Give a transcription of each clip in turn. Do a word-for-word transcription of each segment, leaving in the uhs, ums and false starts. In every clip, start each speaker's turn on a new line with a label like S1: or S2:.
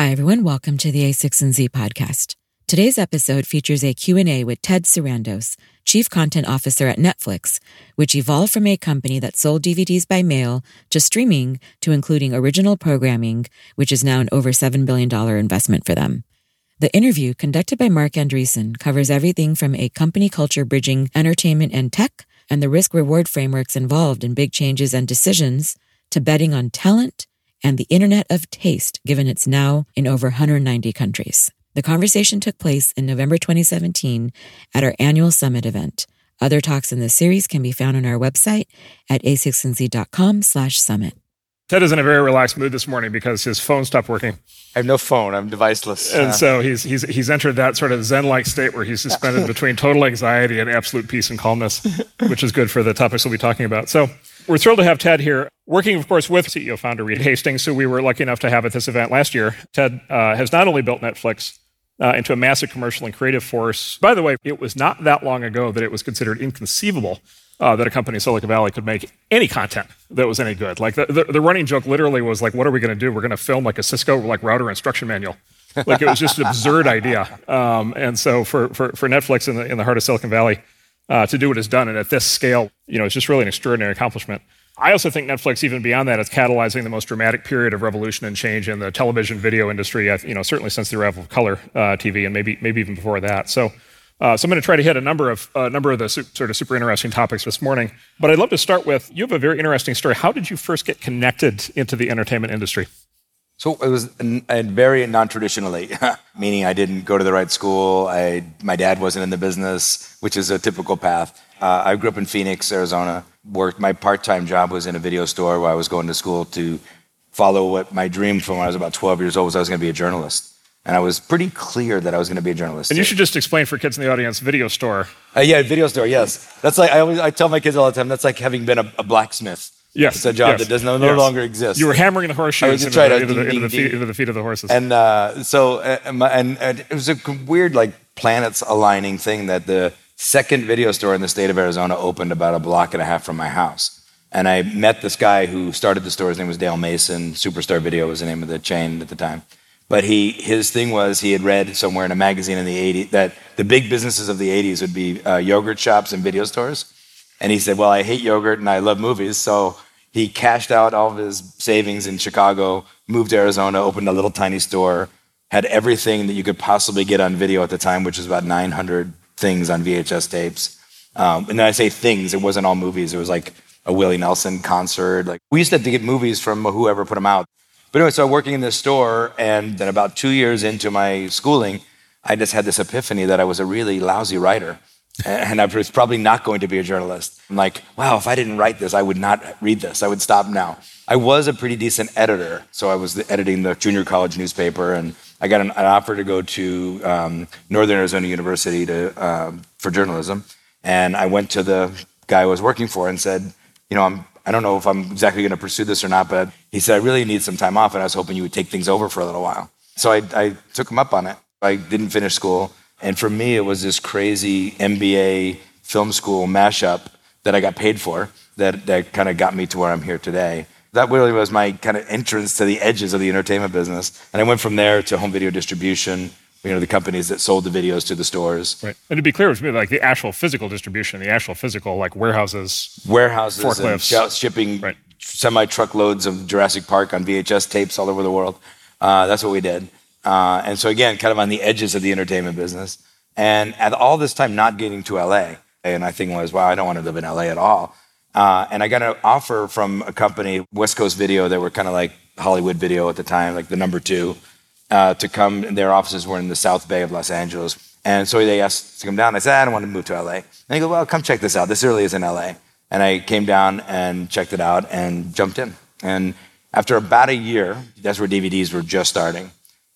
S1: Hi, everyone. Welcome to the A six and Z podcast. Today's episode features a Q and A with Ted Sarandos, Chief Content Officer at Netflix, which evolved from a company that sold D V Ds by mail to streaming to including original programming, which is now an over seven billion dollars investment for them. The interview, conducted by Mark Andreessen, covers everything from a company culture bridging entertainment and tech and the risk-reward frameworks involved in big changes and decisions to betting on talent and the Internet of Taste, given it's now in over one hundred ninety countries. The conversation took place in November twenty seventeen at our annual summit event. Other talks in this series can be found on our website at a six and z dot com slash summit.
S2: Ted is in a very relaxed mood this morning because his phone stopped working.
S3: I have no phone. I'm deviceless.
S2: And
S3: uh,
S2: so he's he's he's entered that sort of Zen-like state where he's suspended between total anxiety and absolute peace and calmness, which is good for the topics we'll be talking about. So we're thrilled to have Ted here, working, of course, with C E O founder Reed Hastings, who we were lucky enough to have at this event last year. Ted uh, has not only built Netflix uh, into a massive commercial and creative force. By the way, it was not that long ago that it was considered inconceivable Uh, that a company in Silicon Valley could make any content that was any good. Like the, the, the running joke literally was like, what are we going to do? We're going to film like a Cisco like router instruction manual. Like it was just an absurd idea. Um, and so for, for, for Netflix in the, in the heart of Silicon Valley uh, to do what it's done and at this scale, you know, it's just really an extraordinary accomplishment. I also think Netflix, even beyond that, is catalyzing the most dramatic period of revolution and change in the television video industry, you know, certainly since the arrival of color uh, T V and maybe maybe even before that. So Uh, so I'm going to try to hit a number of uh, number of the su- sort of super interesting topics this morning. But I'd love to start with, you have a very interesting story. How did you first get connected into the entertainment industry?
S3: So it was n- very non-traditionally, meaning I didn't go to the right school. I, my dad wasn't in the business, which is a typical path. Uh, I grew up in Phoenix, Arizona. Worked. My part-time job was in a video store where I was going to school to follow what my dream from when I was about twelve years old was I was going to be a journalist. And I was pretty clear that I was going to be a journalist.
S2: And you should just explain for kids in the audience, video store.
S3: Uh, yeah, video store, yes. That's like, I always I tell my kids all the time, that's like having been a, a blacksmith.
S2: Yes.
S3: It's a job
S2: yes,
S3: that does no, no
S2: yes.
S3: longer exist.
S2: You were hammering the horseshoes into,
S3: right,
S2: the, into,
S3: ding,
S2: the, into,
S3: ding,
S2: the feet,
S3: ding.
S2: into the feet of the horses.
S3: And uh, so, uh, my, and, and it was a weird, like, planets aligning thing that the second video store in the state of Arizona opened about a block and a half from my house. And I met this guy who started the store. His name was Dale Mason. Superstar Video was the name of the chain at the time. But he, his thing was he had read somewhere in a magazine in the eighties that the big businesses of the eighties would be uh, yogurt shops and video stores. And he said, well, I hate yogurt and I love movies. So he cashed out all of his savings in Chicago, moved to Arizona, opened a little tiny store, had everything that you could possibly get on video at the time, which was about nine hundred things on V H S tapes. Um, and then I say things, it wasn't all movies. It was like a Willie Nelson concert. Like we used to have to get movies from whoever put them out. But anyway, so working in this store, and then about two years into my schooling, I just had this epiphany that I was a really lousy writer. And I was probably not going to be a journalist. I'm like, wow, if I didn't write this, I would not read this. I would stop now. I was a pretty decent editor. So I was editing the junior college newspaper, and I got an, an offer to go to um, Northern Arizona University to, um, for journalism. And I went to the guy I was working for and said, you know, I'm I don't know if I'm exactly going to pursue this or not, but he said, I really need some time off, and I was hoping you would take things over for a little while. So I, I took him up on it. I didn't finish school, and for me, it was this crazy M B A film school mashup that I got paid for that, that kind of got me to where I'm here today. That really was my kind of entrance to the edges of the entertainment business. And I went from there to home video distribution, you know, the companies that sold the videos to the stores.
S2: Right. And to be clear, it was like the actual physical distribution, the actual physical, like warehouses,
S3: warehouses,
S2: forklifts,
S3: and sh- shipping
S2: right.
S3: semi-truckloads of Jurassic Park on V H S tapes all over the world. Uh, that's what we did. Uh, and so again, kind of on the edges of the entertainment business. And at all this time, not getting to L A. And my thing was, wow, I don't want to live in L A at all. Uh, and I got an offer from a company, West Coast Video, that were kind of like Hollywood Video at the time, like the number two. Uh, to come, and their offices were in the South Bay of Los Angeles. And so they asked to come down. I said, I don't want to move to L A. And they go, well, come check this out. This really is in L A. And I came down and checked it out and jumped in. And after about a year, that's where D V Ds were just starting.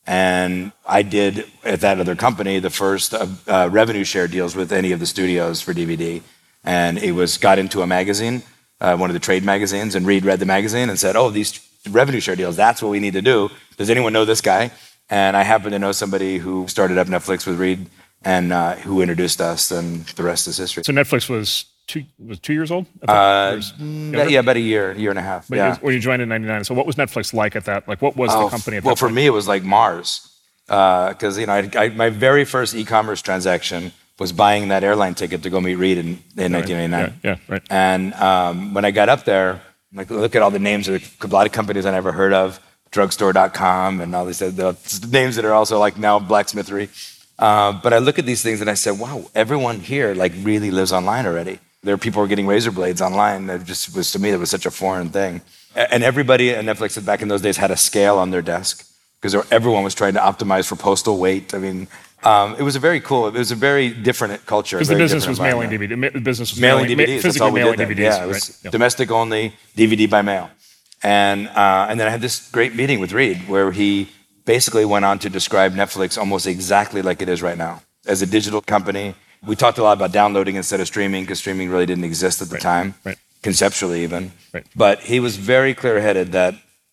S3: And I did, at that other company, the first uh, uh, revenue share deals with any of the studios for D V D. And it was got into a magazine, uh, one of the trade magazines, and Reed read the magazine and said, oh, these revenue share deals, that's what we need to do. Does anyone know this guy? And I happen to know somebody who started up Netflix with Reed and uh, who introduced us, and the rest is history.
S2: So Netflix was two was two years old.
S3: Uh, yeah, about a year, year and a half.
S2: But
S3: yeah.
S2: when you joined in ninety-nine, so what was Netflix like at that? Like, what was
S3: oh,
S2: the company at
S3: well,
S2: that
S3: for
S2: point?
S3: me, it was like Mars, because uh, you know, I, I, my very first e-commerce transaction was buying that airline ticket to go meet Reed in, in nineteen ninety-nine.
S2: Yeah, yeah, right.
S3: And um, when I got up there, like, look at all the names of a lot of companies I never heard of, drugstore dot com, and all these the names that are also like now blacksmithery. Uh, but I look at these things and I said, wow, everyone here like really lives online already. There are people who are getting razor blades online. That just was, to me, that was such a foreign thing. And everybody at Netflix back in those days had a scale on their desk because everyone was trying to optimize for postal weight. I mean, um, it was a very cool, it was a very different culture.
S2: Because the business was mailing D V D. The business was mailing,
S3: mailing D V Ds.
S2: physically mailing
S3: D
S2: D V Ds.
S3: Yeah, it was
S2: right? Yep.
S3: domestic only, D V D by mail. And uh, and then I had this great meeting with Reed where he basically went on to describe Netflix almost exactly like it is right now. As a digital company, we talked a lot about downloading instead of streaming because streaming really didn't exist at the
S2: right.
S3: time,
S2: right.
S3: conceptually even.
S2: Right.
S3: But he was very clear-headed that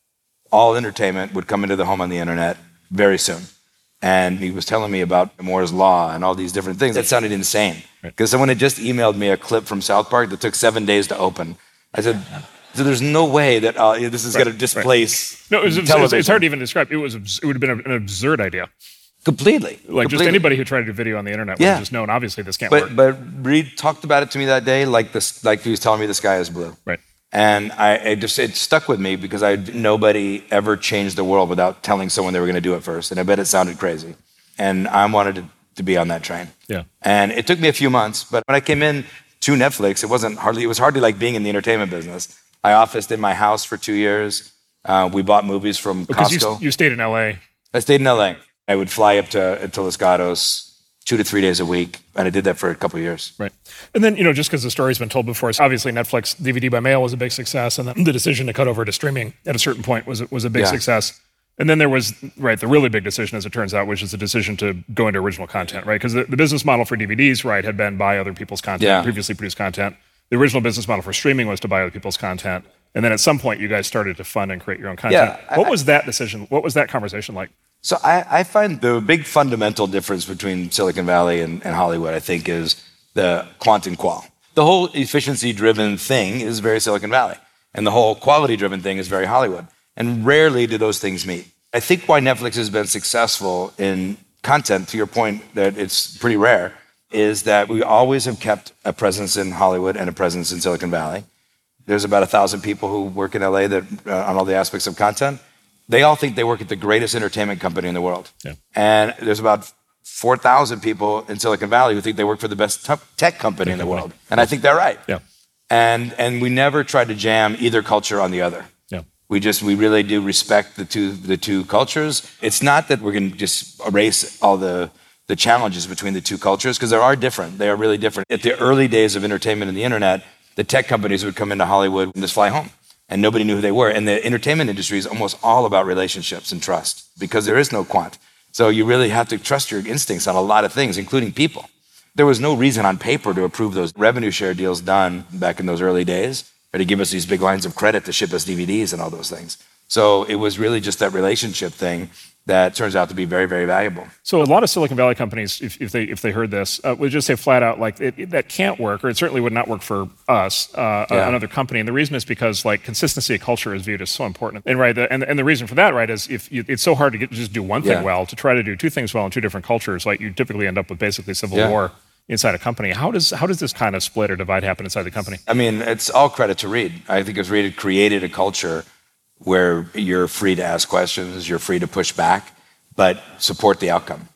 S3: all entertainment would come into the home on the internet very soon. And he was telling me about Moore's Law and all these different things. That sounded insane. Because right. someone had just emailed me a clip from South Park that took seven days to open. I said, so there's no way that uh, this is right. going to displace
S2: right. No, it was,
S3: television.
S2: It's hard to even describe. It was. It would have been an absurd idea.
S3: Completely.
S2: Like
S3: Completely.
S2: just anybody who tried to do video on the internet would
S3: yeah.
S2: have just known, obviously, this can't
S3: but,
S2: work.
S3: But Reed talked about it to me that day like this, like he was telling me the sky is blue.
S2: Right.
S3: And I, it just it stuck with me because I nobody ever changed the world without telling someone they were going to do it first. And I bet it sounded crazy. And I wanted to, to be on that train.
S2: Yeah.
S3: And it took me a few months, but when I came in to Netflix, it wasn't hardly, it was hardly like being in the entertainment business. I officed in my house for two years. Uh, we bought movies from
S2: because
S3: Costco.
S2: You, you stayed in L A.
S3: I stayed in L A. I would fly up to, to Los Gatos two to three days a week, and I did that for a couple of years.
S2: Right. And then, you know, just because the story's been told before, obviously Netflix D V D by mail was a big success, and then the decision to cut over to streaming at a certain point was was a big
S3: yeah.
S2: success. And then there was, right, the really big decision, as it turns out, which is the decision to go into original content, right? Because the, the business model for D V Ds, right, had been buy other people's content,
S3: yeah.
S2: previously produced content. The original business model for streaming was to buy other people's content. And then at some point, you guys started to fund and create your own content.
S3: Yeah,
S2: what
S3: I,
S2: was that decision? What was that conversation like?
S3: So I, I find the big fundamental difference between Silicon Valley and, and Hollywood, I think, is the quant and qual. The whole efficiency-driven thing is very Silicon Valley, and the whole quality-driven thing is very Hollywood. And rarely do those things meet. I think why Netflix has been successful in content, to your point that it's pretty rare, is that we always have kept a presence in Hollywood and a presence in Silicon Valley. There's about a thousand people who work in L A that uh, on all the aspects of content. They all think they work at the greatest entertainment company in the world.
S2: Yeah.
S3: And there's about four thousand people in Silicon Valley who think they work for the best t- tech company in the world. And I think they're right.
S2: Yeah.
S3: And and we never tried to jam either culture on the other.
S2: Yeah.
S3: We just, we really do respect the two the two cultures. It's not that we're going to just erase all the, the challenges between the two cultures, because they are different. They are really different. At the early days of entertainment and the internet, the tech companies would come into Hollywood and just fly home. And nobody knew who they were. And the entertainment industry is almost all about relationships and trust, because there is no quant. So you really have to trust your instincts on a lot of things, including people. There was no reason on paper to approve those revenue share deals done back in those early days, or to give us these big lines of credit to ship us D V Ds and all those things. So it was really just that relationship thing that turns out to be very, very valuable.
S2: So a lot of Silicon Valley companies, if, if they if they heard this, uh, would just say flat out, like, it, it, that can't work, or it certainly would not work for us, uh,
S3: yeah.
S2: another company. And the reason is because, like, consistency of culture is viewed as so important. And right, the, and, and the reason for that, right, is if you, it's so hard to get, just do one thing
S3: yeah.
S2: well, to try to do two things well in two different cultures, like, you typically end up with basically civil
S3: yeah.
S2: war inside a company. How does how does this kind of split or divide happen inside the company?
S3: I mean, it's all credit to Reed. I think it's Reed created a culture where you're free to ask questions, you're free to push back, but support the outcome.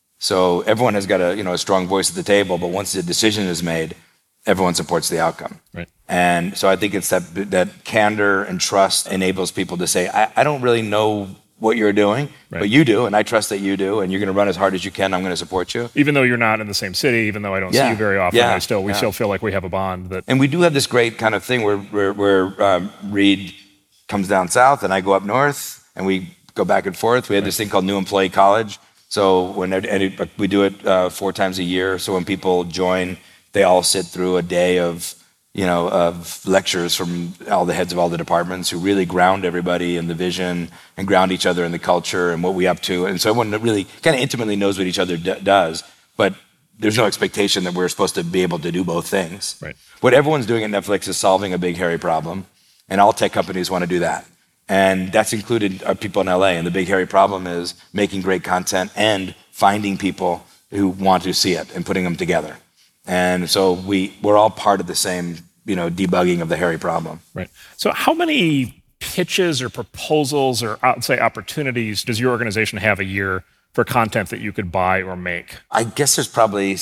S3: So everyone has got a you know a strong voice at the table, but once the decision is made, everyone supports the outcome.
S2: Right.
S3: And so I think it's that that candor and trust enables people to say, I, I don't really know what you're doing, right. but you do, and I trust that you do, and you're going to run as hard as you can. I'm going to support you,
S2: even though you're not in the same city, even though I don't
S3: yeah.
S2: see you very often.
S3: Yeah.
S2: I still we
S3: yeah.
S2: still feel like we have a bond. That
S3: and we do have this great kind of thing where where, where um, Reed comes down south and I go up north, and we go back and forth. We had right. this thing called New Employee College. So when and we do it uh, four times a year. So when people join, they all sit through a day of you know of lectures from all the heads of all the departments who really ground everybody in the vision and ground each other in the culture and what we up to. And so everyone really kind of intimately knows what each other d- does. But there's no expectation that we're supposed to be able to do both things.
S2: Right.
S3: What everyone's doing at Netflix is solving a big, hairy problem, and all tech companies want to do that. And that's included our people in L A, and the big, hairy problem is making great content and finding people who want to see it and putting them together. And so we, we're all part of the same, you know, debugging of the hairy problem.
S2: Right. So how many pitches or proposals or, I'd say, opportunities does your organization have a year for content that you could buy or make?
S3: I guess there's probably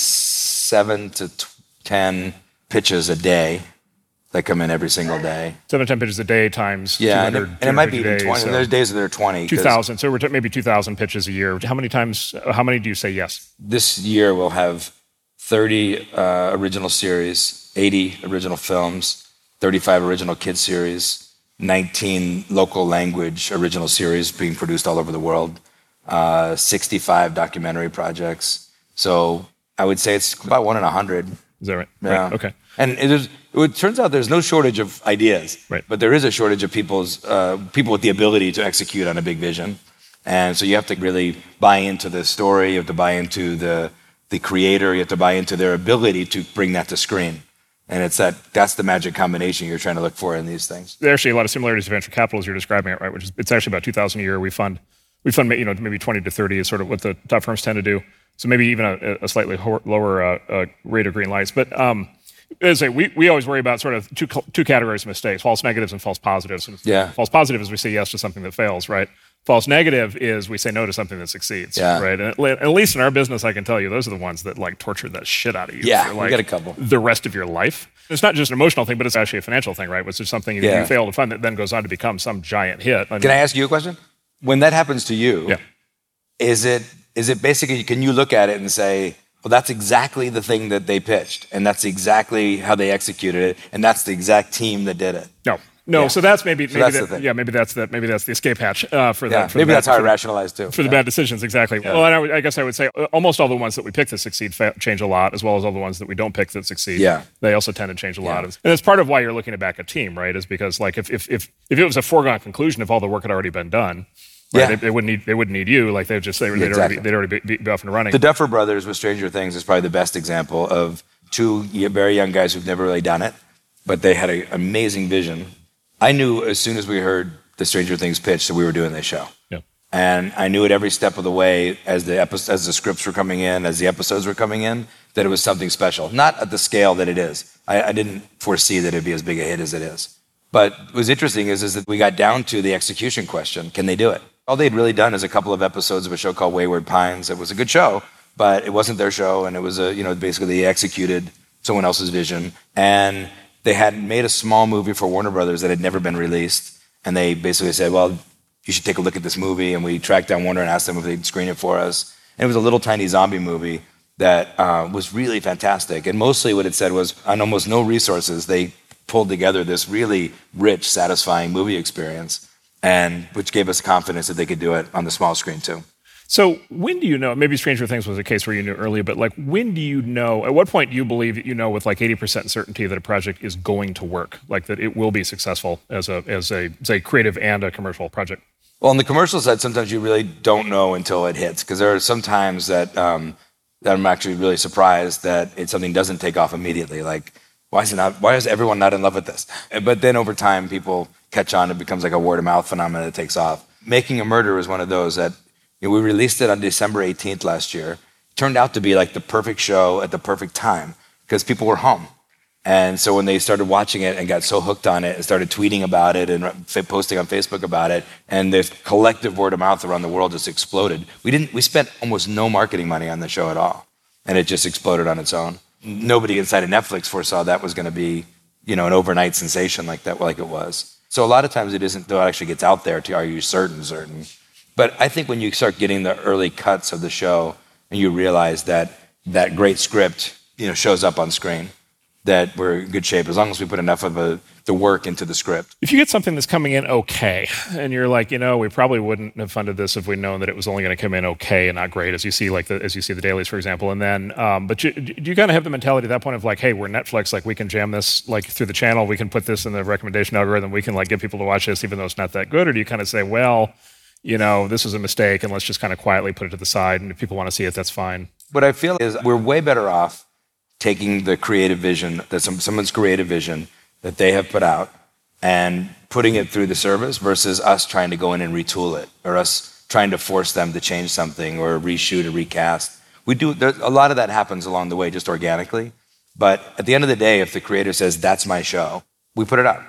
S3: seven to ten pitches a day that come in every single day.
S2: Seven to ten pitches a day times
S3: yeah, and it, and it might be even
S2: days,
S3: twenty.
S2: So
S3: there's days that there are twenty.
S2: two thousand. So we're t- maybe two thousand pitches a year. How many times, how many do you say yes?
S3: This year we'll have thirty uh, original series, eighty original films, thirty-five original kids series, nineteen local language original series being produced all over the world, uh, sixty-five documentary projects. So I would say it's about one in a hundred.
S2: Is that right?
S3: Yeah.
S2: Right. Okay.
S3: And it, is, it turns out there's no shortage of ideas,
S2: right.
S3: but there is a shortage of people's uh, people with the ability to execute on a big vision. And so you have to really buy into the story, you have to buy into the the creator, you have to buy into their ability to bring that to screen. And it's that that's the magic combination you're trying to look for in these things.
S2: There's actually a lot of similarities to venture capital as you're describing it, right? Which is it's actually about two thousand a year. We fund we fund you know maybe twenty to thirty is sort of what the top firms tend to do. So maybe even a, a slightly ho- lower uh, uh, rate of green lights. But um, as I say, we, we always worry about sort of two two categories of mistakes: false negatives and false positives. And
S3: yeah.
S2: False positive is we say yes to something that fails, right? False negative is we say no to something that succeeds,
S3: yeah.
S2: right? And at, at least in our business, I can tell you, those are the ones that like torture the shit out of you.
S3: Yeah,
S2: for, like,
S3: we get a couple.
S2: The rest of your life. It's not just an emotional thing, but it's actually a financial thing, right? Which is something you,
S3: yeah.
S2: you fail to fund that then goes on to become some giant hit. I mean,
S3: can I ask you a question? When that happens to you,
S2: yeah.
S3: is it is it basically, can you look at it and say, well, that's exactly the thing that they pitched, and that's exactly how they executed it, and that's the exact team that did it?
S2: No. No,
S3: yeah.
S2: so that's maybe,
S3: so
S2: maybe
S3: that's
S2: that,
S3: the thing.
S2: yeah, maybe that's the maybe that's the escape hatch uh, for
S3: yeah,
S2: that. For
S3: maybe
S2: the
S3: that's
S2: bad,
S3: how I
S2: for,
S3: rationalize too.
S2: For
S3: yeah.
S2: the bad decisions, exactly. Yeah. Well, and I, would, I guess I would say almost all the ones that we pick that succeed fa- change a lot, as well as all the ones that we don't pick that succeed.
S3: Yeah.
S2: They also tend to change a
S3: yeah.
S2: lot. And that's part of why you're looking to back a team, right? Is because like if if if, if it was a foregone conclusion, if all the work had already been done, right,
S3: yeah.
S2: they, they wouldn't need they wouldn't need you. Like they'd just they, they'd
S3: exactly.
S2: already they'd already be, be off and running.
S3: The Duffer Brothers with Stranger Things is probably the best example of two very young guys who've never really done it, but they had an amazing vision. I knew as soon as we heard the Stranger Things pitch that we were doing this show.
S2: Yeah.
S3: And I knew it every step of the way as the epi- as the scripts were coming in, as the episodes were coming in, that it was something special. Not at the scale that it is. I, I didn't foresee that it'd be as big a hit as it is. But what was interesting is, is that we got down to the execution question. Can they do it? All they'd really done is a couple of episodes of a show called Wayward Pines. It was a good show, but it wasn't their show, and it was a, you know, basically they executed someone else's vision. And they had made a small movie for Warner Brothers that had never been released. And they basically said, well, you should take a look at this movie. And we tracked down Warner and asked them if they'd screen it for us. And it was a little tiny zombie movie that uh, was really fantastic. And mostly what it said was, on almost no resources, they pulled together this really rich, satisfying movie experience, and which gave us confidence that they could do it on the small screen too.
S2: So when do you know, maybe Stranger Things was a case where you knew earlier, but like when do you know, at what point do you believe that you know with like eighty percent certainty that a project is going to work, like that it will be successful as a, as a, say, creative and a commercial project?
S3: Well, on the commercial side, sometimes you really don't know until it hits, because there are some times that, um, that I'm actually really surprised that it, something doesn't take off immediately. Like, why is it not, why is everyone not in love with this? But then over time, people catch on, it becomes like a word of mouth phenomenon that takes off. Making a Murder is one of those that, you know, we released it on December eighteenth last year. It turned out to be like the perfect show at the perfect time because people were home. And so when they started watching it and got so hooked on it and started tweeting about it and posting on Facebook about it, and the collective word of mouth around the world just exploded. We didn't. We spent almost no marketing money on the show at all, and it just exploded on its own. Nobody inside of Netflix foresaw that was going to be, you know, an overnight sensation like that, like it was. So a lot of times it isn't until it actually gets out there to are you certain, certain. But I think when you start getting the early cuts of the show and you realize that that great script, you know, shows up on screen, that we're in good shape as long as we put enough of a, the work into the script.
S2: If you get something that's coming in okay, and you're like, you know, we probably wouldn't have funded this if we'd known that it was only going to come in okay and not great, as you see, like the, as you see the dailies, for example. And then, um, but you, do you kind of have the mentality at that point of like, hey, we're Netflix, like we can jam this like through the channel, we can put this in the recommendation algorithm, we can like get people to watch this even though it's not that good, or do you kind of say, well, you know, this was a mistake, and let's just kind of quietly put it to the side, and if people want to see it, that's fine?
S3: what I feel is we're way better off taking the creative vision, that some, someone's creative vision that they have put out and putting it through the service versus us trying to go in and retool it or us trying to force them to change something or reshoot or recast. We do, there, a lot of that happens along the way just organically. But at the end of the day, if the creator says, that's my show, we put it out.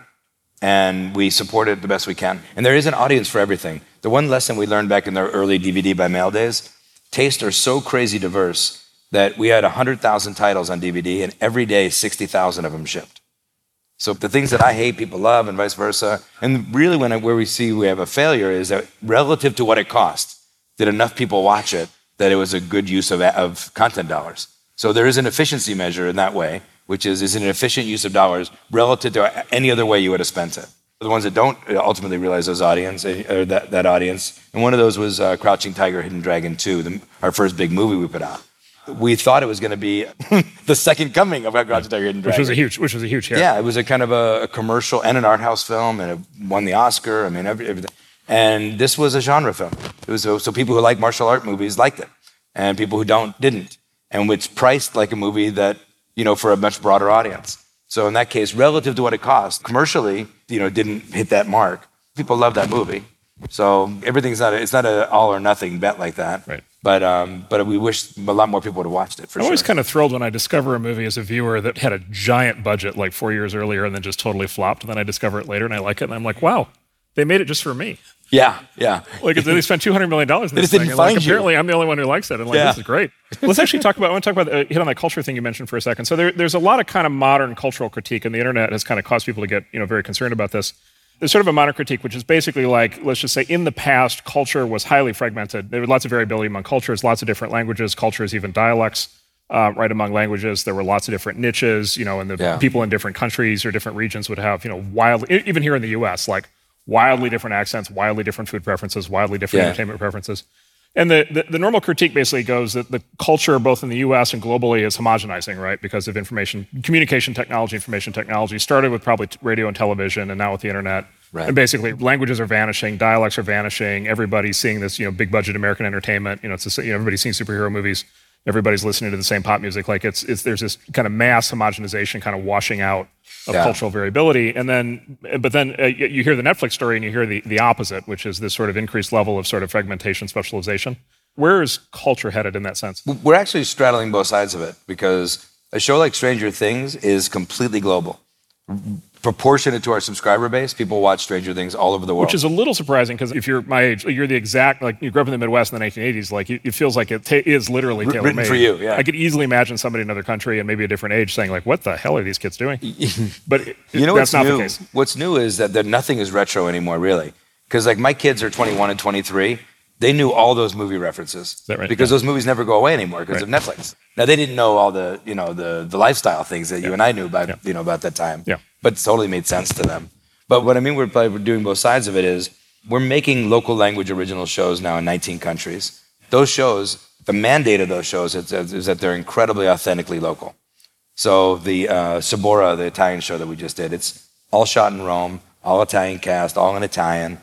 S3: And we support it the best we can. And there is an audience for everything. The one lesson we learned back in the early D V D by mail days, tastes are so crazy diverse that we had one hundred thousand titles on D V D, and every day, sixty thousand of them shipped. So the things that I hate, people love, and vice versa. And really, when I, where we see we have a failure is that relative to what it cost, did enough people watch it that it was a good use of, of content dollars. So there is an efficiency measure in that way, which is, is it an efficient use of dollars relative to any other way you would have spent it? The ones that don't ultimately realize those audience, or that, that audience, and one of those was uh, Crouching Tiger, Hidden Dragon two, the, our first big movie we put out. We thought it was going to be the second coming of Crouching Tiger, Hidden Dragon.
S2: Which was a huge, which was a huge hit.
S3: Yeah, it was a kind of a, a commercial and an art house film, and it won the Oscar. I mean, every, everything. And this was a genre film. It was so, so people who like martial art movies liked it, and people who don't didn't. And it's priced like a movie that, you know, for a much broader audience. So in that case, relative to what it cost, commercially, you know, didn't hit that mark. People love that movie. So everything's not, a, it's not an all or nothing bet like that.
S2: Right.
S3: But um, but we wish a lot more people would have watched it, for
S2: I'm
S3: sure.
S2: always kind of thrilled when I discover a movie as a viewer that had a giant budget like four years earlier and then just totally flopped. And then I discover it later and I like it. And I'm like, wow, they made it just for me.
S3: Yeah, yeah.
S2: Like they spent two hundred million dollars in this
S3: they
S2: thing.
S3: Didn't
S2: And
S3: find
S2: like,
S3: you.
S2: apparently I'm the only one who likes it. And like,
S3: Yeah.
S2: this is great. Let's actually talk about, I want to talk about, uh, hit on that culture thing you mentioned for a second. So there, there's a lot of kind of modern cultural critique, and the internet has kind of caused people to get, you know, very concerned about this. There's sort of a modern critique, which is basically like, let's just say in the past, culture was highly fragmented. There was lots of variability among cultures, lots of different languages, cultures, even dialects, uh, right among languages. There were lots of different niches, you know, and the
S3: Yeah.
S2: people in different countries or different regions would have, you know, wildly, even here in the U S, like wildly different accents, wildly different food preferences, wildly different
S3: Yeah.
S2: entertainment preferences. And the, the, the normal critique basically goes that the culture, both in the U S and globally, is homogenizing, right? Because of information, communication technology, information technology, started with probably t- radio and television, and now with the internet.
S3: Right.
S2: And basically, languages are vanishing, dialects are vanishing. Everybody's seeing this, you know, big budget American entertainment. You know, it's a, you know, everybody's seeing superhero movies. Everybody's listening to the same pop music. Like it's, it's there's this kind of mass homogenization, kind of washing out of
S3: Yeah.
S2: cultural variability. And then, but then uh, you hear the Netflix story, and you hear the the opposite, which is this sort of increased level of sort of fragmentation, specialization. Where is culture headed in that sense?
S3: We're actually straddling both sides of it because a show like Stranger Things is completely global. Proportionate to our subscriber base, people watch Stranger Things all over the world.
S2: Which is a little surprising because if you're my age, you're the exact, like you grew up in the Midwest in the nineteen eighties, like it, it feels like it ta- is literally
S3: Wr-
S2: tailor-made.
S3: written for you, yeah.
S2: I could easily imagine somebody in another country and maybe a different age saying like, what the hell are these kids doing? But it,
S3: you know
S2: that's
S3: what's
S2: not
S3: new?
S2: the case.
S3: What's new is that there, nothing is retro anymore, really. Because like my kids are twenty-one and twenty-three. They knew all those movie references.
S2: Is that right?
S3: Because
S2: Yeah.
S3: those movies never go away anymore because
S2: Right.
S3: of Netflix. Now they didn't know all the, you know, the the lifestyle things that you and I knew about,
S2: Yeah.
S3: you know, about that time.
S2: Yeah.
S3: But it totally made sense to them. But what I mean, we're, we're doing both sides of it is we're making local language original shows now in nineteen countries. Those shows, the mandate of those shows is, is that they're incredibly authentically local. So the uh, Sabora, the Italian show that we just did, it's all shot in Rome, all Italian cast, all in Italian.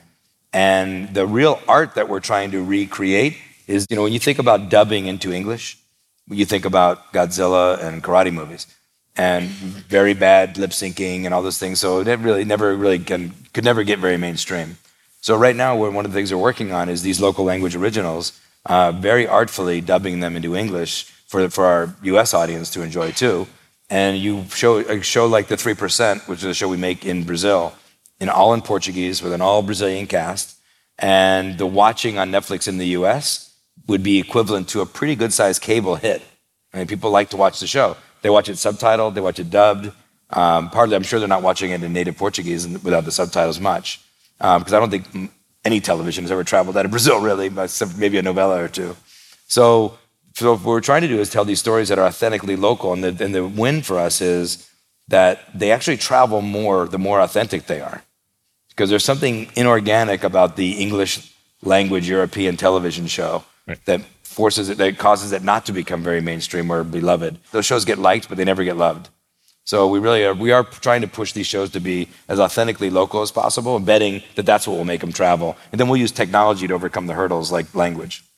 S3: And the real art that we're trying to recreate is, you know, when you think about dubbing into English, you think about Godzilla and karate movies and very bad lip syncing and all those things. So it really never really can, could never get very mainstream. So right now, we're, one of the things we're working on is these local language originals, uh, very artfully dubbing them into English for, for our U S audience to enjoy too. And you show a show like The three percent, which is a show we make in Brazil, in all in Portuguese with an all Brazilian cast. And the watching on Netflix in the U S would be equivalent to a pretty good sized cable hit. I mean, people like to watch the show. They watch it subtitled, they watch it dubbed. Um, partly, I'm sure they're not watching it in native Portuguese without the subtitles much. Because um, I don't think any television has ever traveled out of Brazil, really, except maybe a novella or two. So, so what we're trying to do is tell these stories that are authentically local. And the, and the win for us is that they actually travel more the more authentic they are. Because there's something inorganic about the English language European television show
S2: right.
S3: that forces it, that causes it not to become very mainstream or beloved. Those shows get liked, but they never get loved. So we really are, we are trying to push these shows to be as authentically local as possible, and betting that that's what will make them travel. And then we'll use technology to overcome the hurdles like language.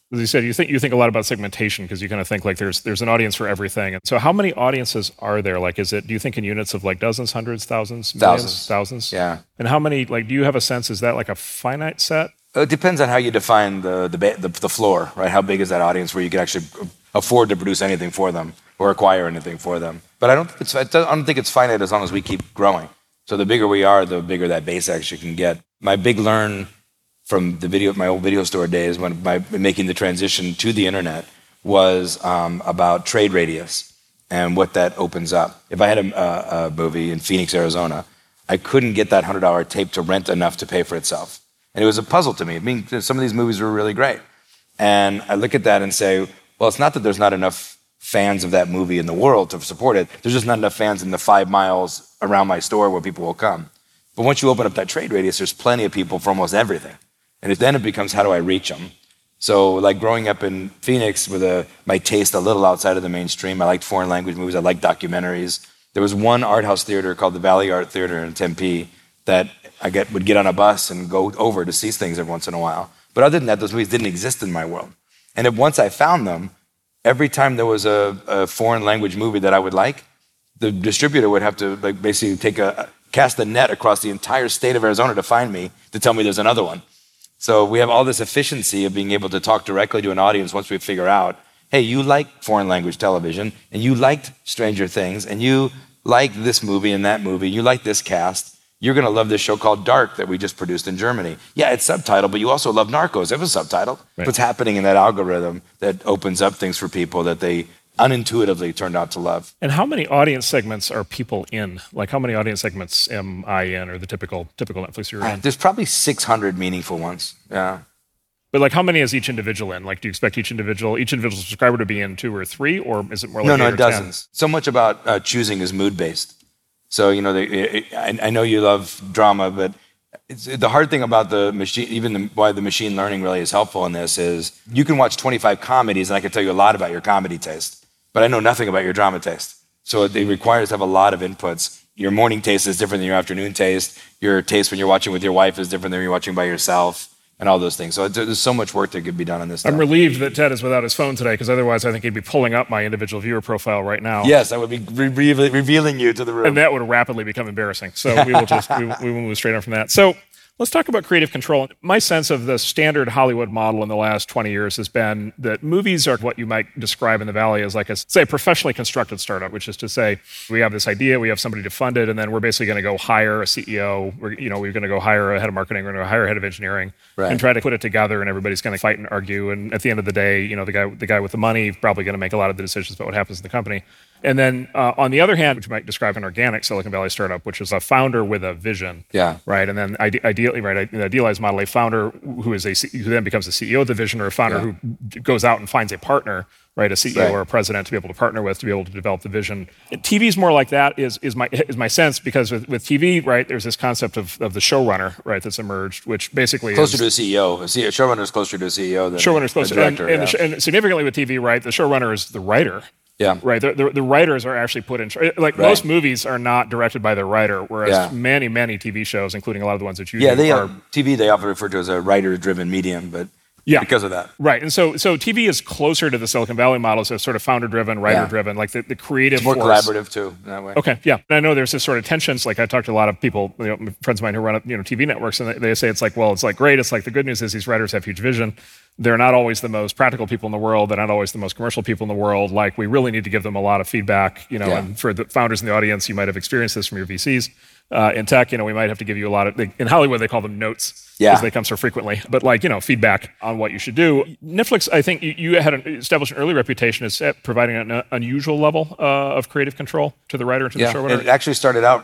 S2: As you said, you think you think a lot about segmentation because you kind of think like there's there's an audience for everything. And so how many audiences are there? Like, is it, do you think in units of like dozens, hundreds, thousands, millions,
S3: Thousands.
S2: thousands?
S3: Yeah.
S2: And how many, like, do you have a sense, is that like a finite set?
S3: It depends on how you define the the, the the floor, right? How big is that audience where you can actually afford to produce anything for them or acquire anything for them? But I don't think it's I don't think it's finite as long as we keep growing. So the bigger we are, the bigger that base actually can get. My big learn from the video, my old video store days, when by making the transition to the internet, was um, about trade radius and what that opens up. If I had a, a, a movie in Phoenix, Arizona, I couldn't get that one hundred dollar tape to rent enough to pay for itself. And it was a puzzle to me. I mean, some of these movies were really great. And I look at that and say, well, it's not that there's not enough fans of that movie in the world to support it. There's just not enough fans in the five miles around my store where people will come. But once you open up that trade radius, there's plenty of people for almost everything. And it, then it becomes, how do I reach them? So like growing up in Phoenix with a, my taste a little outside of the mainstream, I liked foreign language movies, I liked documentaries. There was one art house theater called the Valley Art Theater in Tempe that I get, would get on a bus and go over to see things every once in a while. But other than that, those movies didn't exist in my world. And if, once I found them, every time there was a, a foreign language movie that I would like, the distributor would have to like basically take a cast a net across the entire state of Arizona to find me, to tell me there's another one. So we have all this efficiency of being able to talk directly to an audience once we figure out, hey, you like foreign language television, and you liked Stranger Things, and you like this movie and that movie, you like this cast, you're going to love this show called Dark that we just produced in Germany. Yeah, it's subtitled, but you also love Narcos. It was subtitled. Right. What's happening in that algorithm that opens up things for people that they unintuitively turned out to love.
S2: And how many audience segments are people in? Like, how many audience segments am I in, or the typical typical Netflix you're in?
S3: Uh, there's probably six hundred meaningful ones. Yeah.
S2: But like, how many is each individual in? Like, do you expect each individual each individual subscriber to be in two or three, or is it more like
S3: no,
S2: eight
S3: no,
S2: or
S3: dozens.
S2: ten?
S3: So much about uh, choosing is mood based. So you know, they, I, I know you love drama, but it's, the hard thing about the machine, even the, why the machine learning really is helpful in this, is you can watch twenty-five comedies, and I can tell you a lot about your comedy taste. But I know nothing about your drama taste. So it requires to have a lot of inputs. Your morning taste is different than your afternoon taste. Your taste when you're watching with your wife is different than when you're watching by yourself, and all those things. So there's so much work that could be done on this stuff.
S2: I'm relieved that Ted is without his phone today, because otherwise I think he'd be pulling up my individual viewer profile right now.
S3: Yes, I would be re- re- revealing you to the room.
S2: And that would rapidly become embarrassing. So we will just we, we will move straight on from that. So let's talk about creative control. My sense of the standard Hollywood model in the last twenty years has been that movies are what you might describe in the Valley as like a, say, a professionally constructed startup, which is to say, we have this idea, we have somebody to fund it, and then we're basically going to go hire a C E O. We're, you know, we're going to go hire a head of marketing, we're going to hire a head of engineering, right, and try to put it together, and everybody's going to fight and argue. And at the end of the day, you know, the guy, the guy with the money is probably going to make a lot of the decisions about what happens in the company. And then uh, on the other hand, which you might describe an organic Silicon Valley startup, which is a founder with a vision,
S3: yeah,
S2: right? And then ide- ideally, right, an idealized model, a founder who is a C- who then becomes a C E O of the vision, or a founder yeah. who goes out and finds a partner, right, a C E O right. or a president to be able to partner with to be able to develop the vision. T V is more like that, is is my is my sense, because with, with T V, right, there's this concept of, of the showrunner, right, that's emerged, which basically
S3: closer
S2: is,
S3: to a C E O. A showrunner is closer to a C E O than
S2: showrunner is closer,
S3: a director.
S2: And, and,
S3: yeah.
S2: the, and significantly with T V, right, the showrunner is the writer.
S3: Yeah.
S2: Right. The, the, the writers are actually put in charge. Like right. most movies are not directed by the writer, whereas yeah. many, many T V shows, including a lot of the ones that you
S3: yeah,
S2: do,
S3: they
S2: are...
S3: are, T V they often refer to as a writer-driven medium, but yeah. because of that.
S2: Right. And so so T V is closer to the Silicon Valley model, so sort of founder-driven, writer-driven, yeah. like the, the creative
S3: It's more
S2: force.
S3: collaborative, too, in that way.
S2: Okay, yeah. And I know there's this sort of tensions. Like, I talked to a lot of people, you know, friends of mine who run you know, T V networks, and they, they say it's like, well, it's like great. It's like the good news is these writers have huge vision. They're not always the most practical people in the world. They're not always the most commercial people in the world. Like, we really need to give them a lot of feedback, you know, yeah. and for the founders in the audience, you might have experienced this from your V Cs. Uh, in tech, you know, we might have to give you a lot of, in Hollywood, they call them notes, because yeah. they come so frequently, but like, you know, feedback on what you should do. Netflix, I think you, you had an, established an early reputation as providing an unusual level uh, of creative control to the writer and to
S3: yeah.
S2: the showrunner.
S3: It actually started out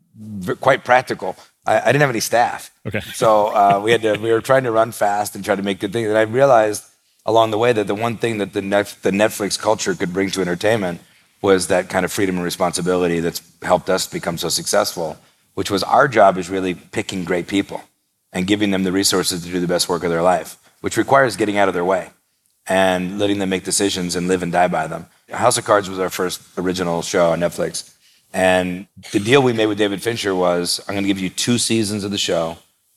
S3: quite practical. I, I didn't have any staff.
S2: Okay.
S3: So uh, we had to, we were trying to run fast and try to make good things. And I realized along the way that the one thing that the, Nef- the Netflix culture could bring to entertainment was that kind of freedom and responsibility that's helped us become so successful, which was our job is really picking great people and giving them the resources to do the best work of their life, which requires getting out of their way and letting them make decisions and live and die by them. House of Cards was our first original show on Netflix. And the deal we made with David Fincher was, I'm going to give you two seasons of the show.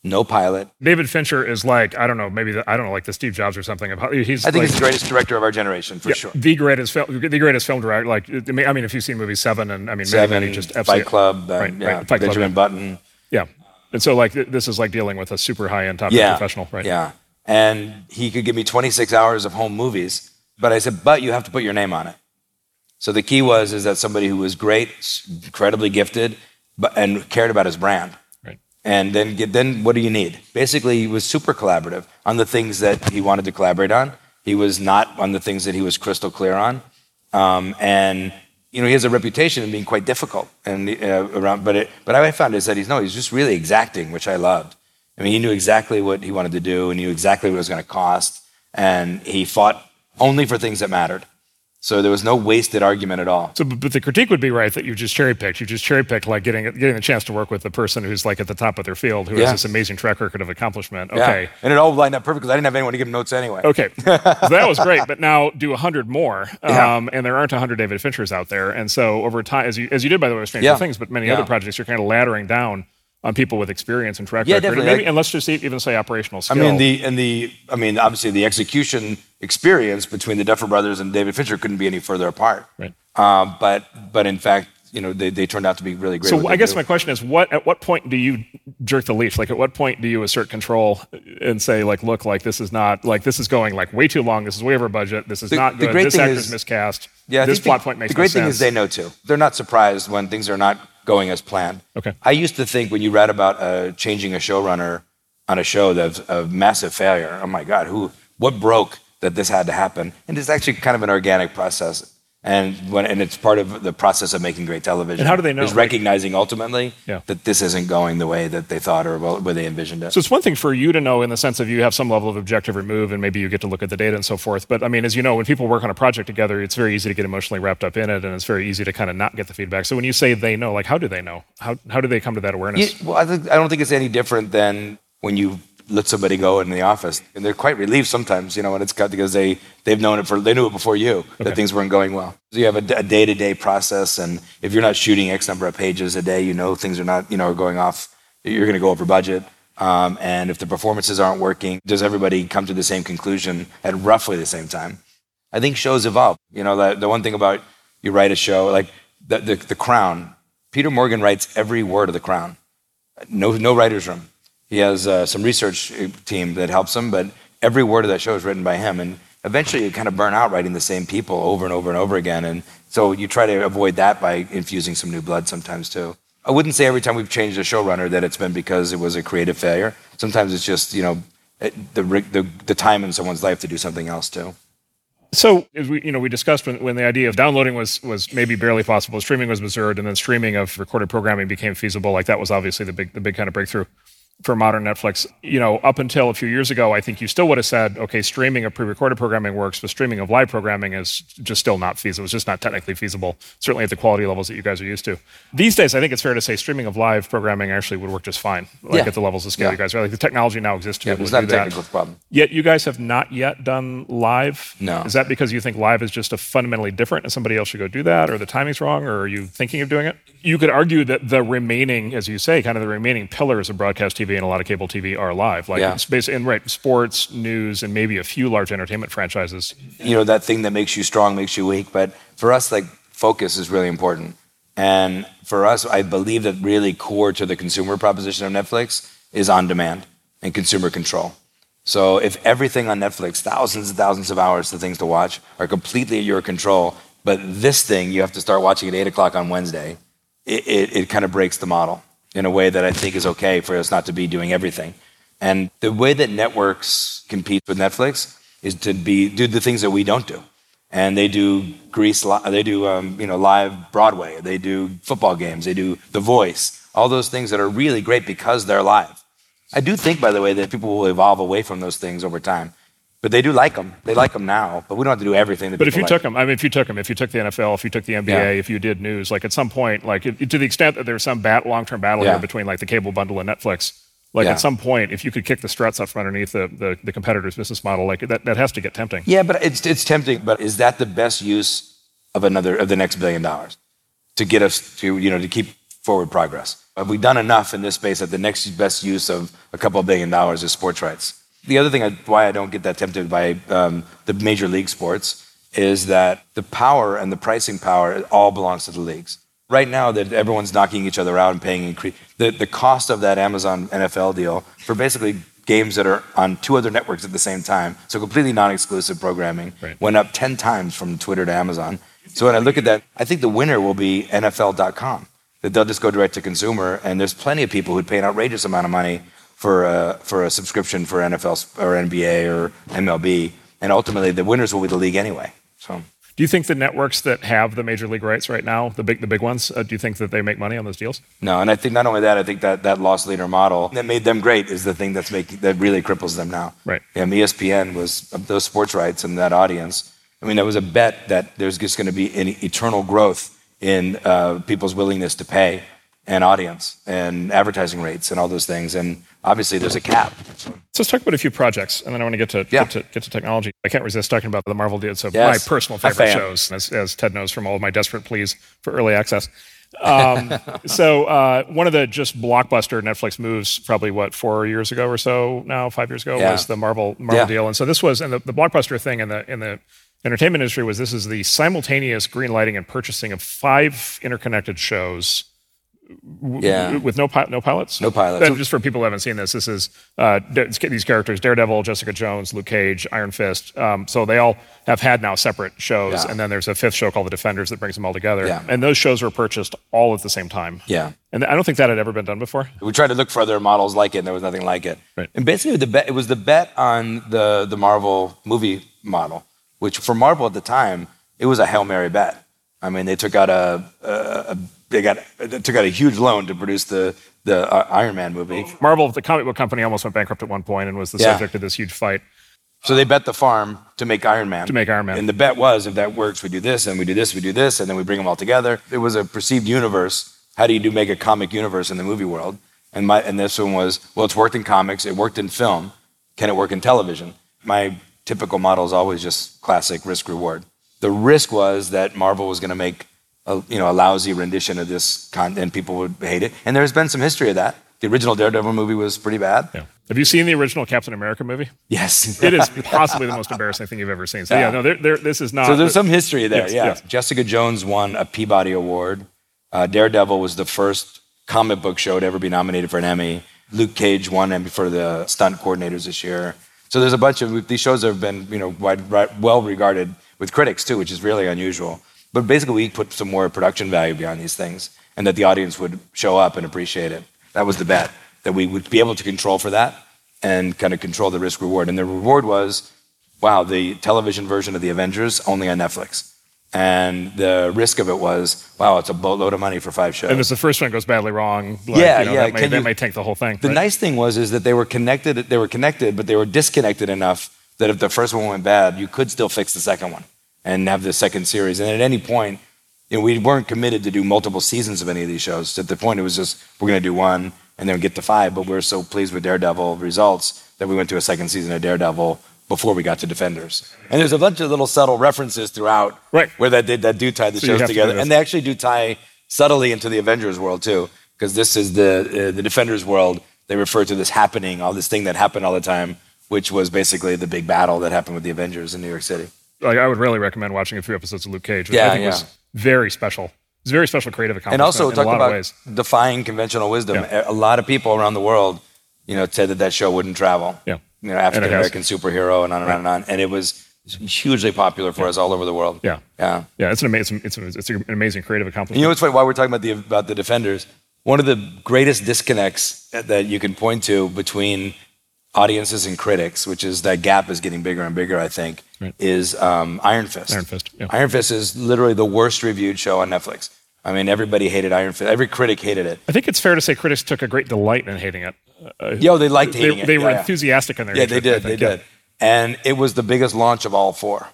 S3: no pilot.
S2: David Fincher is like, I don't know, maybe, the, I don't know, like the Steve Jobs or something. Of how, he's
S3: I think
S2: like,
S3: he's the greatest director of our generation, for
S2: yeah,
S3: sure.
S2: The greatest film, the greatest film director. Like, I mean, if you've seen movie Seven, and I mean,
S3: Seven,
S2: many, many just absolutely,
S3: Fight Club, uh,
S2: right,
S3: yeah,
S2: right, Fight
S3: Benjamin
S2: Club, yeah.
S3: Button.
S2: Yeah. And so like, this is like dealing with a super high-end top
S3: yeah,
S2: professional, right?
S3: Yeah. And he could give me twenty-six hours of home movies, but I said, but you have to put your name on it. So the key was, is that somebody who was great, incredibly gifted, but, and cared about his brand. And then, then what do you need? Basically, he was super collaborative on the things that he wanted to collaborate on. He was not on the things that he was crystal clear on. Um, and you know, he has a reputation of being quite difficult. And uh, around, but it, but I found is that he's no, he's just really exacting, which I loved. I mean, he knew exactly what he wanted to do, and he knew exactly what it was going to cost, and he fought only for things that mattered. So there was no wasted argument at all.
S2: So, but the critique would be right that you just cherry picked. You just cherry picked like getting getting the chance to work with the person who's like at the top of their field, who
S3: yeah.
S2: has this amazing track record of accomplishment. Okay,
S3: yeah. And it all lined up perfect because I didn't have anyone to give him notes anyway.
S2: Okay, so that was great. But now do a hundred more, um,
S3: yeah.
S2: and there aren't a hundred David Finchers out there. And so over time, as you as you did by the way with Stranger
S3: yeah.
S2: Things, but many
S3: yeah.
S2: other projects, you're kind of laddering down on people with experience and track
S3: yeah,
S2: record,
S3: definitely.
S2: and, maybe, and let's just even say operational skill.
S3: I mean, the and the I mean, obviously the execution experience between the Duffer Brothers and David Fincher couldn't be any further apart.
S2: Right.
S3: Um, but but in fact, you know, they, they turned out to be really great.
S2: So I guess
S3: do.
S2: my question is, what at what point do you jerk the leash? Like, at what point do you assert control and say, like, look, like this is not like this is going like way too long. This is way over budget. This is
S3: the,
S2: not
S3: the
S2: good.
S3: great
S2: This
S3: thing
S2: actor's
S3: is,
S2: miscast.
S3: Yeah,
S2: this plot
S3: the,
S2: point makes
S3: the great
S2: no
S3: thing
S2: sense.
S3: is they know too. They're not surprised when things are not going as planned.
S2: Okay.
S3: I used to think when you read about uh, changing a showrunner on a show that's a massive failure, oh my God, who, what broke that this had to happen? And it's actually kind of an organic process. And when and it's part of the process of making great television.
S2: And how do they know?
S3: Is recognizing ultimately
S2: yeah.
S3: that this isn't going the way that they thought or where they envisioned it.
S2: So it's one thing for you to know in the sense of you have some level of objective remove and maybe you get to look at the data and so forth. But I mean, as you know, when people work on a project together, it's very easy to get emotionally wrapped up in it, and it's very easy to kind of not get the feedback. So when you say they know, like how do they know? How how do they come to that awareness?
S3: Yeah, well, I, think, I don't think it's any different than when you let somebody go in the office, and they're quite relieved sometimes, you know, when it's cut because they they've known it for they knew it before you okay. that things weren't going well. So you have a, a day-to-day process, and if you're not shooting X number of pages a day, you know things are not you know are going off. You're going to go over budget, um, and if the performances aren't working, does everybody come to the same conclusion at roughly the same time? I think shows evolve. You know, the, the one thing about you write a show like the, the the Crown. Peter Morgan writes every word of The Crown. No no writer's room. He has uh, some research team that helps him, but every word of that show is written by him. And eventually you kind of burn out writing the same people over and over and over again. And so you try to avoid that by infusing some new blood sometimes too. I wouldn't say every time we've changed a showrunner that it's been because it was a creative failure. Sometimes it's just, you know, the, the, the time in someone's life to do something else too.
S2: So, as we, you know, we discussed when, when the idea of downloading was was maybe barely possible, streaming was absurd, and then streaming of recorded programming became feasible. Like that was obviously the big the big kind of breakthrough for modern Netflix. You know, up until a few years ago, I think you still would have said, okay, streaming of pre-recorded programming works, but streaming of live programming is just still not feasible. It's just not technically feasible, certainly at the quality levels that you guys are used to. These days, I think it's fair to say streaming of live programming actually would work just fine, like
S3: yeah.
S2: at the levels of scale
S3: yeah.
S2: you guys are. Like the technology now exists to
S3: yeah,
S2: be able
S3: it's
S2: to
S3: not
S2: do
S3: a technical
S2: that.
S3: problem.
S2: Yet you guys have not yet done live.
S3: No.
S2: Is that because you think live is just a fundamentally different and somebody else should go do that, or the timing's wrong, or are you thinking of doing it? You could argue that the remaining, as you say, kind of the remaining pillars of broadcast T V and a lot of cable T V are live, like
S3: yeah.
S2: space and right, sports, news, and maybe a few large entertainment franchises.
S3: You know, that thing that makes you strong makes you weak. But for us, like focus is really important. And for us, I believe that really core to the consumer proposition of Netflix is on demand and consumer control. So if everything on Netflix, thousands and thousands of hours of things to watch, are completely at your control, but this thing you have to start watching at eight o'clock on Wednesday, it, it, it kind of breaks the model in a way that I think is okay for us not to be doing everything. And the way that networks compete with Netflix is to be do the things that we don't do. And they do Grease, they do um, you know live Broadway, they do football games, they do The Voice, all those things that are really great because they're live. I do think, by the way, that people will evolve away from those things over time. But they do like them. They like them now, but we don't have to do everything that
S2: But if you
S3: like.
S2: took them, I mean, if you took them, if you took the N F L, if you took the N B A,
S3: Yeah.
S2: if you did news, like at some point, like if, to the extent that there's some bat, long-term battle
S3: Yeah.
S2: here between like the cable bundle and Netflix, like
S3: Yeah.
S2: at some point, if you could kick the struts out from underneath the, the, the competitor's business model, like that, that has to get tempting.
S3: Yeah, but it's it's tempting. But is that the best use of another of the next billion dollars to get us to you know to keep forward progress. Have we done enough in this space that the next best use of a couple of billion dollars is sports rights? The other thing I, why I don't get that tempted by um, the major league sports is that the power and the pricing power, it all belongs to the leagues. Right now, that everyone's knocking each other out and paying increase. The, the cost of that Amazon N F L deal for basically games that are on two other networks at the same time, so completely non-exclusive programming, right, went up ten times from Twitter to Amazon. So when I look at that, I think the winner will be N F L dot com. That they'll just go direct to consumer, and there's plenty of people who'd pay an outrageous amount of money for a, for a subscription for N F L or N B A or M L B, and ultimately the winners will be the league anyway. So.
S2: Do you think the networks that have the major league rights right now, the big the big ones, uh, do you think that they make money on those deals?
S3: No, and I think not only that, I think that that loss leader model that made them great is the thing that's making that really cripples them now.
S2: Right.
S3: And E S P N was those sports rights and that audience. I mean, there was a bet that there's just going to be an eternal growth in uh, people's willingness to pay and audience and advertising rates and all those things. And obviously, there's a cap.
S2: So let's talk about a few projects, and then I want to get to,
S3: yeah.
S2: get to get to technology. I can't resist talking about the Marvel deal. So
S3: yes.
S2: my personal favorite shows, as, as Ted knows from all of my desperate pleas for early access. Um, so uh, one of the just blockbuster Netflix moves, probably what four years ago or so now, five years ago, yeah. was the Marvel Marvel yeah. deal. And so this was, and the, the blockbuster thing in the in the entertainment industry was this is the simultaneous greenlighting and purchasing of five interconnected shows.
S3: Yeah.
S2: With no pi- no pilots?
S3: No pilots.
S2: And just for people who haven't seen this, this is uh, these characters, Daredevil, Jessica Jones, Luke Cage, Iron Fist. Um, so they all have had now separate shows. Yeah. And then there's a fifth show called The Defenders that brings them all together.
S3: Yeah.
S2: And those shows were purchased all at the same time.
S3: Yeah.
S2: And I don't think that had ever been done before.
S3: We tried to look for other models like it, and there was nothing like it.
S2: Right.
S3: And basically, the bet, it was the bet on the, the Marvel movie model, which for Marvel at the time, it was a Hail Mary bet. I mean, they took out a, a, a they got they took out a huge loan to produce the the uh, Iron Man movie.
S2: Marvel, the comic book company, almost went bankrupt at one point and was the
S3: yeah.
S2: subject of this huge fight.
S3: So they bet the farm to make Iron Man.
S2: To make Iron Man.
S3: And the bet was, if that works, we do this, and we do this, we do this, and then we bring them all together. It was a perceived universe. How do you do make a comic universe in the movie world? And my and this one was, well, it's worked in comics, it worked in film. Can it work in television? My typical model is always just classic risk reward. The risk was that Marvel was going to make a, you know, a lousy rendition of this content, and people would hate it. And there's been some history of that. The original Daredevil movie was pretty bad.
S2: Yeah. Have you seen the original Captain America movie?
S3: Yes.
S2: It is possibly the most embarrassing thing you've ever seen. So yeah, yeah no, there, there, this is not.
S3: So there's some history there,
S2: yes,
S3: yeah.
S2: Yes.
S3: Jessica Jones won a Peabody Award. Uh, Daredevil was the first comic book show to ever be nominated for an Emmy. Luke Cage won Emmy for the stunt coordinators this year. So there's a bunch of, these shows have been, you know, wide, well regarded with critics too, which is really unusual. But basically, we put some more production value behind these things, and that the audience would show up and appreciate it. That was the bet, that we would be able to control for that and kind of control the risk reward. And the reward was, wow, the television version of the Avengers only on Netflix. And the risk of it was, wow, it's a boatload of money for five shows.
S2: And if the first one goes badly wrong, like,
S3: yeah,
S2: you know,
S3: yeah,
S2: that, may,
S3: Can
S2: that
S3: you,
S2: may tank the whole thing.
S3: The
S2: right?
S3: nice thing was is that they were connected. They were connected, but they were disconnected enough that if the first one went bad, you could still fix the second one and have the second series. And at any point, you know, we weren't committed to do multiple seasons of any of these shows. At the point, it was just, we're going to do one and then get to five. But we were so pleased with Daredevil results that we went to a second season of Daredevil before we got to Defenders. And there's a bunch of little subtle references throughout
S2: right.
S3: where that, did, that do tie the
S2: so
S3: shows together.
S2: To
S3: and they actually do tie subtly into the Avengers world, too. Because this is the, uh, the Defenders world. They refer to this happening, all this thing that happened all the time, which was basically the big battle that happened with the Avengers in New York City.
S2: Like, I would really recommend watching a few episodes of Luke Cage, which
S3: yeah,
S2: I think
S3: yeah.
S2: was very special. It's a very special creative accomplishment
S3: and also
S2: in
S3: talk
S2: a lot
S3: about
S2: of ways.
S3: Defying conventional wisdom.
S2: Yeah.
S3: A lot of people around the world, you know, said that that show wouldn't travel.
S2: Yeah.
S3: You know, African American superhero and on and right. on and on. And it was hugely popular for yeah. us all over the world.
S2: Yeah.
S3: Yeah.
S2: Yeah. It's an amazing, it's, an, it's an amazing creative accomplishment.
S3: And you know what's funny? While we're talking about the about the Defenders, one of the greatest disconnects that you can point to between audiences and critics, which is that gap is getting bigger and bigger, I think, right. is um, Iron Fist.
S2: Iron Fist. Yeah.
S3: Iron Fist is literally the worst reviewed show on Netflix. I mean, everybody hated Iron Fist. Every critic hated it.
S2: I think it's fair to say critics took a great delight in hating it.
S3: Uh, Yo, they liked hating
S2: they,
S3: it.
S2: They were
S3: yeah,
S2: enthusiastic in their
S3: Yeah,
S2: interest,
S3: they did.
S2: think,
S3: They
S2: yeah.
S3: did. And it was the biggest launch of all four.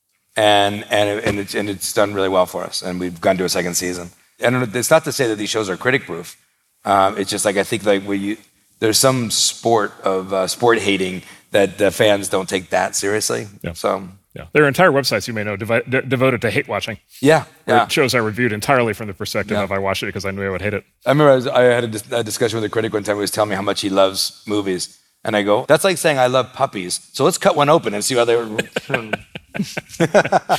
S3: And and it, and, it's, and it's done really well for us. And we've gone to a second season. And it's not to say that these shows are critic-proof. Um, it's just like I think like we you, there's some sport of uh, sport hating that the fans don't take that seriously.
S2: Yeah.
S3: So
S2: Yeah, their entire websites, you may know, devi- de- devoted to hate watching.
S3: Yeah, yeah.
S2: It shows I reviewed entirely from the perspective
S3: Yeah.
S2: of I watched it because I knew I would hate it.
S3: I remember I, was, I had a, dis- a discussion with a critic one time who was telling me how much he loves movies. And I go, that's like saying I love puppies. So let's cut one open and see how they were. Let's see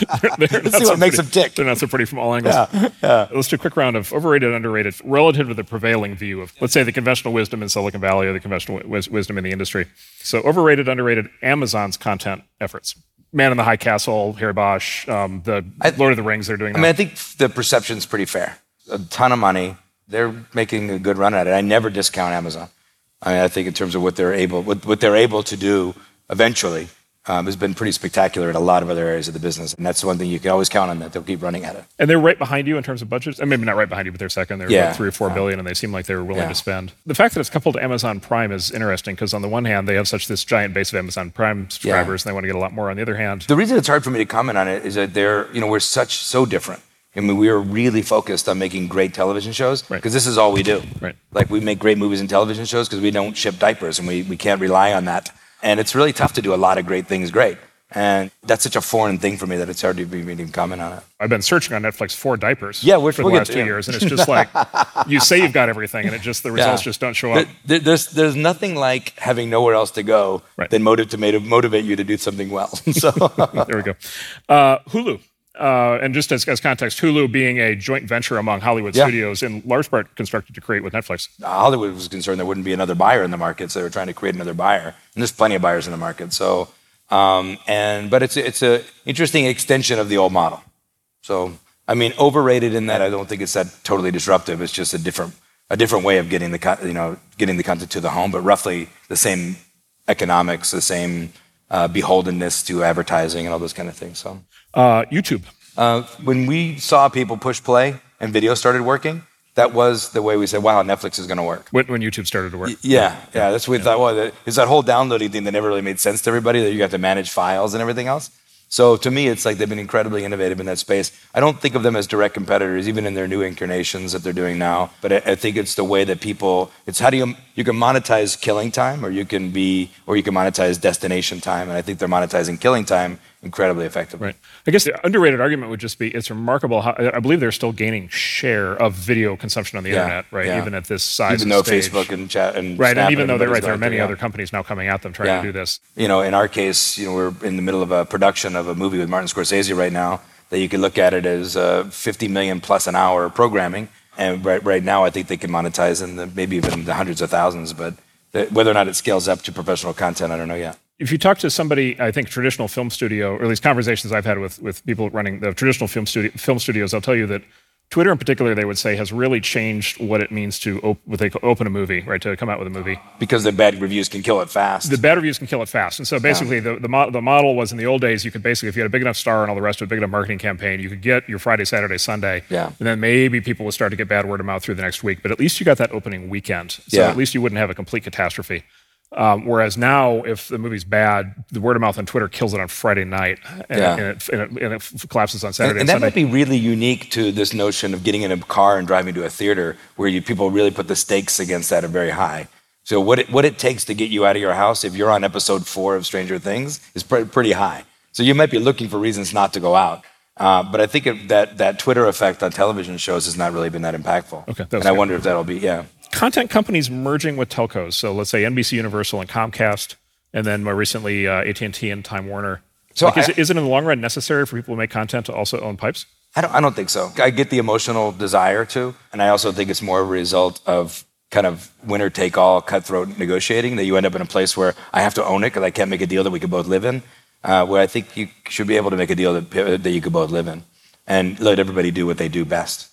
S3: what
S2: so
S3: makes
S2: pretty,
S3: them tick.
S2: They're not so pretty from all angles.
S3: Yeah, yeah.
S2: Let's do a quick round of overrated, underrated, relative to the prevailing view of, let's say, the conventional wisdom in Silicon Valley or the conventional wis- wisdom in the industry. So overrated, underrated, Amazon's content efforts. Man in the High Castle, Harry Bosch, um, the
S3: I,
S2: Lord of the Rings they're doing now.
S3: I mean, I think the perception's pretty fair. A ton of money. They're making a good run at it. I never discount Amazon. I mean, I think in terms of what they're able, what, what they're able to do eventually um, has been pretty spectacular in a lot of other areas of the business. And that's one thing you can always count on, that they'll keep running at it.
S2: And they're right behind you in terms of budgets. And maybe not right behind you, but they're second. They're
S3: Yeah.
S2: like three or four
S3: Yeah.
S2: billion, and they seem like they were willing
S3: Yeah.
S2: to spend. The fact that it's coupled to Amazon Prime is interesting because on the one hand, they have such this giant base of Amazon Prime subscribers, and they want to get a lot more. On the other hand,
S3: The reason it's hard for me to comment on it is that they're, you know, we're such, so different. I mean, we are really focused on making great television shows because
S2: Right.
S3: this is all we do.
S2: Right.
S3: Like, we make great movies and television shows because we don't ship diapers, and we, we can't rely on that. And it's really tough to do a lot of great things great. And that's such a foreign thing for me that it's hard to be even comment on it.
S2: I've been searching on Netflix for diapers
S3: Yeah, which
S2: for
S3: we'll
S2: the
S3: get
S2: last
S3: to,
S2: two
S3: yeah.
S2: years, and it's just like you say you've got everything, and it just the results
S3: Yeah.
S2: just don't show up.
S3: There- There's, there's nothing like having nowhere else to go
S2: Right.
S3: than motive to motiv- motivate you to do something well. So
S2: There we go. Uh, Hulu. Uh, and just as, as context, Hulu being a joint venture among Hollywood
S3: Yeah.
S2: studios, in large part constructed to create with Netflix.
S3: Hollywood was concerned there wouldn't be another buyer in the market, so they were trying to create another buyer. And there's plenty of buyers in the market. So, um, and but it's it's a interesting extension of the old model. So, I mean, overrated in that I don't think it's that totally disruptive. It's just a different a different way of getting the co- you know getting the content to the home, but roughly the same economics, the same uh, beholdenness to advertising and all those kind of things. So,
S2: Uh, YouTube.
S3: uh, when we saw people push play and video started working, that was the way we said, "Wow, Netflix is going to work."
S2: When, when YouTube started to work.
S3: Yeah, yeah, that's what we thought. Well, that- it's that whole downloading thing that never really made sense to everybody, that you have to manage files and everything else. So to me, it's like they've been incredibly innovative in that space. I don't think of them as direct competitors, even in their new incarnations that they're doing now. But I, I think it's the way that people, it's how do you, you can monetize killing time, or you can be, or you can monetize destination time. And I think they're monetizing killing time incredibly effectively.
S2: Right. I guess the underrated argument would just be it's remarkable how I believe they're still gaining share of video consumption on the
S3: Yeah,
S2: internet, right?
S3: yeah.
S2: Even at this size
S3: Even
S2: and
S3: though
S2: stage.
S3: Facebook and chat and
S2: Right,
S3: Snap
S2: and even though they're right,
S3: everybody's
S2: there are
S3: going
S2: many
S3: through,
S2: other
S3: yeah.
S2: companies now coming at them trying
S3: Yeah.
S2: to do this.
S3: You know, in our case, you know, we're in the middle of a production of a movie with Martin Scorsese right now that you could look at it as uh, fifty million plus an hour programming. And right, right now, I think they can monetize in the, maybe even the hundreds of thousands. But the, whether or not it scales up to professional content, I don't know yet.
S2: If you talk to somebody, I think traditional film studio, or at least conversations I've had with, with people running the traditional film, studio, film studios, I'll tell you that Twitter in particular, they would say, has really changed what it means to op- what they call open a movie, right? To come out with a movie.
S3: Because the bad reviews can kill it fast.
S2: The bad reviews can kill it fast. And so basically, the, the, mo- the model was in the old days, you could basically, if you had a big enough star and all the rest of it, big enough marketing campaign, you could get your Friday, Saturday, Sunday.
S3: Yeah.
S2: And then maybe people would start to get bad word of mouth through the next week. But at least you got that opening weekend. So
S3: Yeah.
S2: at least you wouldn't have a complete catastrophe. Um, whereas now, if the movie's bad, the word of mouth on Twitter kills it on Friday night, and,
S3: Yeah.
S2: and, it, and, it, and it collapses on Saturday
S3: And, and
S2: and,
S3: that
S2: Sunday.
S3: might be really unique to this notion of getting in a car and driving to a theater, where you, people really put the stakes against that are very high. So what it, what it takes to get you out of your house if you're on episode four of Stranger Things is pre- pretty high. So you might be looking for reasons not to go out. Uh, but I think it, that that Twitter effect on television shows has not really been that impactful.
S2: Okay, that
S3: and
S2: was
S3: I
S2: good.
S3: wonder if that'll be, yeah.
S2: Content companies merging with telcos. So let's say N B C Universal and Comcast, and then more recently uh, A T and T and Time Warner.
S3: So
S2: Like, is,
S3: I-
S2: it, is it in the long run necessary for people to make content to also own pipes?
S3: I don't, I don't think so. I get the emotional desire to, and I also think it's more a result of kind of winner-take-all cutthroat negotiating, that you end up in a place where I have to own it because I can't make a deal that we could both live in, uh, where I think you should be able to make a deal that, that you could both live in and let everybody do what they do best.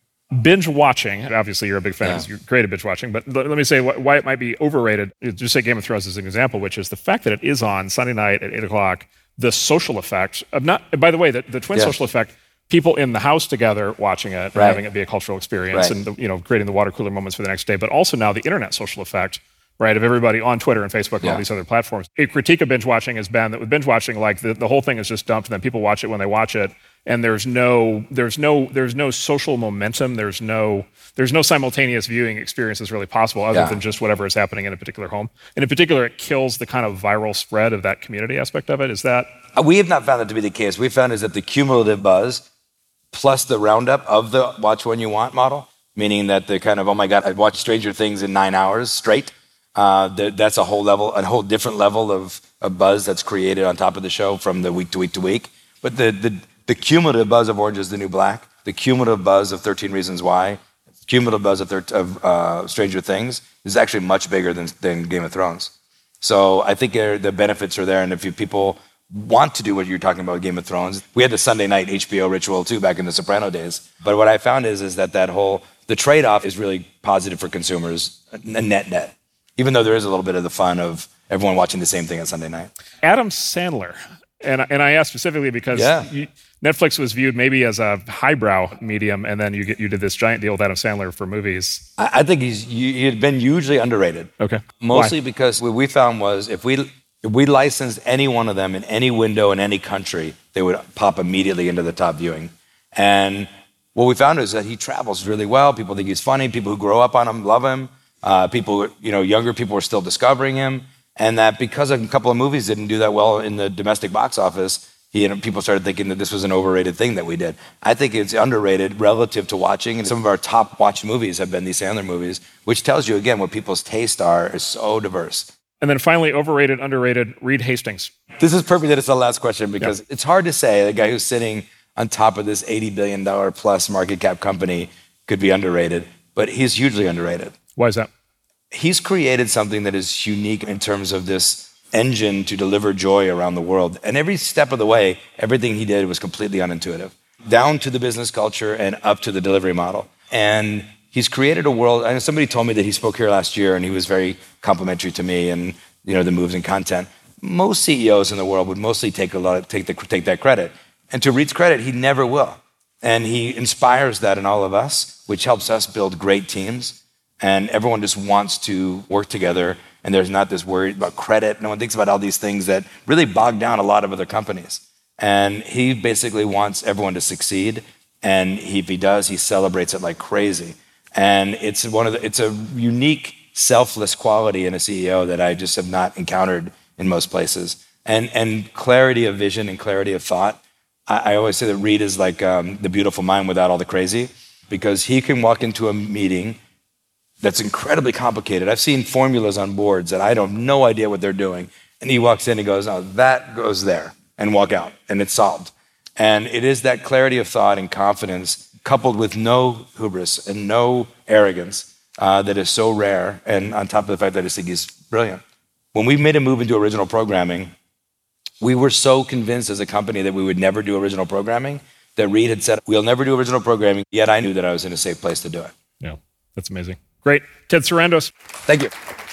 S2: Binge watching, obviously you're a big fan,
S3: Yeah.
S2: because you're great at binge watching, but let, let me say wh- why it might be overrated. Just say Game of Thrones as an example, which is the fact that it is on Sunday night at eight o'clock, the social effect of not, by the way, the, the twin
S3: Yeah.
S2: social effect, people in the house together watching it and
S3: Right.
S2: having it be a cultural experience,
S3: Right.
S2: and the, you know, creating the water cooler moments for the next day, but also now the internet social effect, right, of everybody on Twitter and Facebook and
S3: Yeah.
S2: all these other platforms. A critique of binge watching has been that with binge watching, like the, the whole thing is just dumped, and then people watch it when they watch it, and there's no there's no there's no social momentum. There's no there's no simultaneous viewing experience that's really possible other
S3: Yeah.
S2: than just whatever is happening in a particular home. And in particular, it kills the kind of viral spread of that community aspect of it. Is that
S3: Uh, We have not found that to be the case. We found is that the cumulative buzz plus the roundup of the watch when you want model, meaning that the kind of, oh my God, I watched Stranger Things in nine hours straight. Uh, th- that's a whole level, a whole different level of, of buzz that's created on top of the show from the week to week to week. But the, the, the cumulative buzz of Orange is the New Black, the cumulative buzz of thirteen Reasons Why, cumulative buzz of, thir- of uh, Stranger Things is actually much bigger than, than Game of Thrones. So I think uh, the benefits are there. And if you people want to do what you're talking about with Game of Thrones, we had the Sunday night H B O ritual too back in the Soprano days. But what I found is, is that that whole, the trade-off is really positive for consumers, net net. Even though there is a little bit of the fun of everyone watching the same thing on Sunday night.
S2: Adam Sandler? And, and I asked specifically because
S3: Yeah.
S2: you, Netflix was viewed maybe as a highbrow medium, and then you get you did this giant deal with Adam Sandler for movies.
S3: I, I think he's he had been hugely underrated.
S2: Okay.
S3: Mostly
S2: Why?
S3: because what we found was if we if we licensed any one of them in any window in any country, they would pop immediately into the top viewing. And what we found is that he travels really well. People think he's funny. People who grow up on him love him. Uh, people, you know, younger people are still discovering him. And that because a couple of movies didn't do that well in the domestic box office, he and people started thinking that this was an overrated thing that we did. I think it's underrated relative to watching. And some of our top watched movies have been these Sandler movies, which tells you, again, what people's tastes are is so diverse.
S2: And then finally, overrated, underrated, Reed Hastings.
S3: This is perfect that it's the last question because it's hard to say the guy who's sitting on top of this eighty billion dollars plus market cap company could be underrated, but he's hugely underrated.
S2: Why is that?
S3: He's created something that is unique in terms of this engine to deliver joy around the world. And every step of the way, everything he did was completely unintuitive, down to the business culture and up to the delivery model. And he's created a world. I know somebody told me that he spoke here last year and he was very complimentary to me and, you know, the moves and content. Most C E Os in the world would mostly take a lot of, take the, take that credit. And to Reed's credit, he never will. And he inspires that in all of us, which helps us build great teams. And everyone just wants to work together. And there's not this worry about credit. No one thinks about all these things that really bog down a lot of other companies. And he basically wants everyone to succeed. And he, if he does, he celebrates it like crazy. And it's one of the, it's a unique, selfless quality in a C E O that I just have not encountered in most places. And and clarity of vision and clarity of thought. I, I always say that Reed is like um, the beautiful mind without all the crazy, because he can walk into a meeting that's incredibly complicated. I've seen formulas on boards that I don't have no idea what they're doing. And he walks in and goes, oh, that goes there, and walk out, and it's solved. And it is that clarity of thought and confidence coupled with no hubris and no arrogance uh, that is so rare. And on top of the fact that I just think he's brilliant. When we made a move into original programming, we were so convinced as a company that we would never do original programming that Reed had said, we'll never do original programming, yet I knew that I was in a safe place to do it.
S2: Yeah, that's amazing. Great. Ted Sarandos.
S3: Thank you.